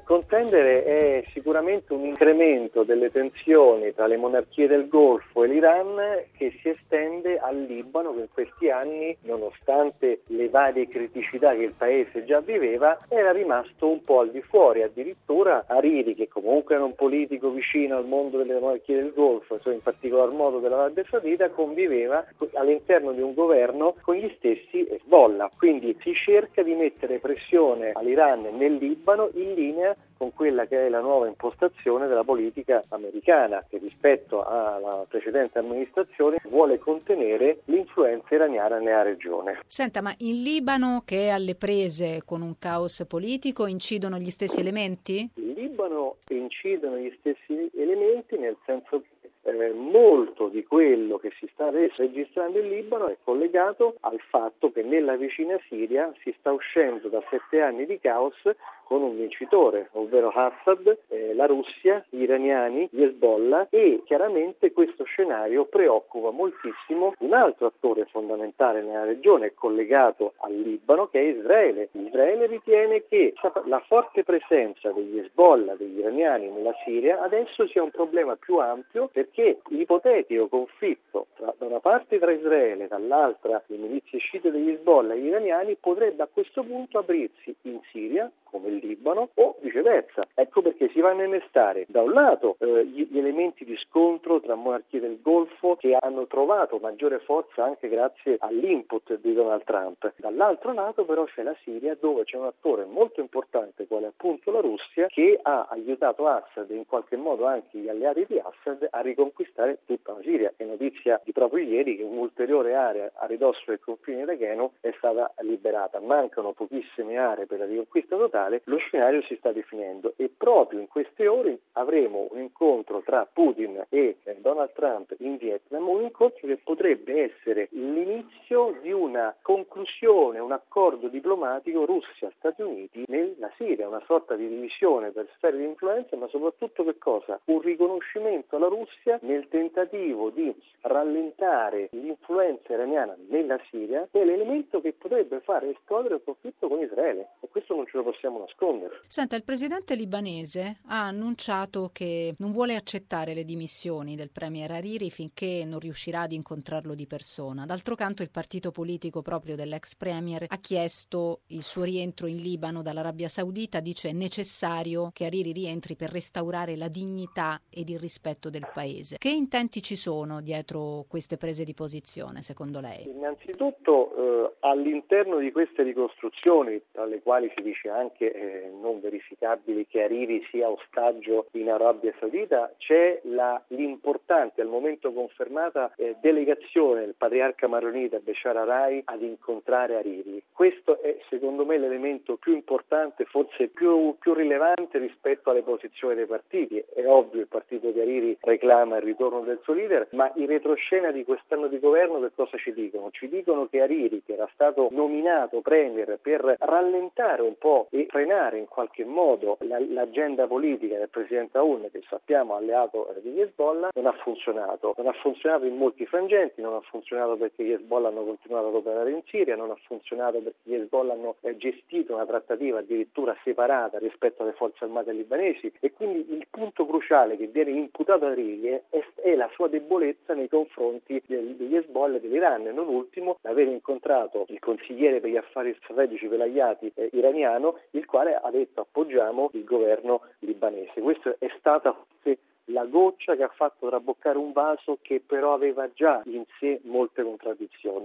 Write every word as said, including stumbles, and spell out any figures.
contendere è sicuramente un incremento delle tensioni tra le monarchie del Golfo e l'Iran che si estende al Libano, che in questi anni, nonostante le varie criticità che il paese già viveva, era rimasto un po' al di fuori. Addirittura Hariri, che comunque era un politico vicino al mondo delle monarchie del Golfo, in particolar modo dell'Arabia Saudita, conviveva all'interno di un governo con gli stessi Hezbollah. Quindi si cerca di mettere pressione all'Iran nel Libano in linea con quella che è la nuova impostazione della politica americana, che rispetto alla precedente amministrazione vuole contenere l'influenza iraniana nella regione. Senta, ma in Libano, che è alle prese con un caos politico, incidono gli stessi elementi? In Libano incidono gli stessi elementi, nel senso che Eh, molto di quello che si sta adesso registrando in Libano è collegato al fatto che nella vicina Siria si sta uscendo da sette anni di caos con un vincitore, ovvero Assad, eh, la Russia, gli iraniani, gli Hezbollah, e chiaramente questo scenario preoccupa moltissimo un altro attore fondamentale nella regione collegato al Libano, che è Israele. Israele ritiene che la forte presenza degli Hezbollah, degli iraniani nella Siria adesso sia un problema più ampio, perché che l'ipotetico conflitto tra, da una parte tra Israele e dall'altra le milizie sciite degli Hezbollah e gli iraniani potrebbe a questo punto aprirsi in Siria, come il Libano, o viceversa. Ecco perché si vanno a innestare da un lato eh, gli, gli elementi di scontro tra monarchie del Golfo, che hanno trovato maggiore forza anche grazie all'input di Donald Trump. Dall'altro lato però c'è la Siria, dove c'è un attore molto importante, quale appunto la Russia, che ha aiutato Assad e in qualche modo anche gli alleati di Assad a riconquistare tutta la Siria. È notizia di proprio ieri che un'ulteriore area a ridosso del confine iracheno è stata liberata. Mancano pochissime aree per la riconquista totale. Lo scenario si sta definendo e proprio in queste ore avremo un incontro tra Putin e Donald Trump in Vietnam, un incontro che potrebbe essere l'inizio di una conclusione, un accordo diplomatico Russia-Stati Uniti nella Siria, una sorta di divisione per sfere di influenza, ma soprattutto che cosa? Un riconoscimento alla Russia nel tentativo di rallentare l'influenza iraniana nella Siria, che è l'elemento che potrebbe fare esplodere il conflitto con Israele, e questo non ce lo possiamo nascondere. Senta, il presidente libanese ha annunciato che non vuole accettare le dimissioni del premier Hariri finché non riuscirà ad incontrarlo di persona. D'altro canto il partito politico proprio dell'ex premier ha chiesto il suo rientro in Libano dall'Arabia Saudita, dice è necessario che Hariri rientri per restaurare la dignità ed il rispetto del paese. Che intenti ci sono dietro queste prese di posizione, secondo lei? Innanzitutto eh, all'interno di queste ricostruzioni, tra le quali si dice anche Eh, non verificabili che Hariri sia ostaggio in Arabia Saudita, c'è la, l'importante, al momento confermata, eh, delegazione del patriarca maronita Bashar Arai ad incontrare Hariri. Questo è secondo me l'elemento più importante, forse più, più rilevante rispetto alle posizioni dei partiti. È ovvio, il partito di Hariri reclama il ritorno del suo leader, ma in retroscena di quest'anno di governo che cosa ci dicono? Ci dicono che Hariri, che era stato nominato premier per rallentare un po' e frenare in qualche modo la, l'agenda politica del presidente Aoun, che sappiamo alleato eh, degli Hezbollah, non ha funzionato. Non ha funzionato in molti frangenti, non ha funzionato perché gli Hezbollah hanno continuato ad operare in Siria, non ha funzionato perché gli Hezbollah hanno eh, gestito una trattativa addirittura separata rispetto alle forze armate libanesi, e quindi il punto cruciale che viene imputato a Hariri è, è la sua debolezza nei confronti del, degli Hezbollah e dell'Iran, e non ultimo l'aver incontrato il consigliere per gli affari strategici Velayati eh, iraniano, il quale ha detto appoggiamo il governo libanese. Questa è stata la goccia che ha fatto traboccare un vaso che però aveva già in sé molte contraddizioni.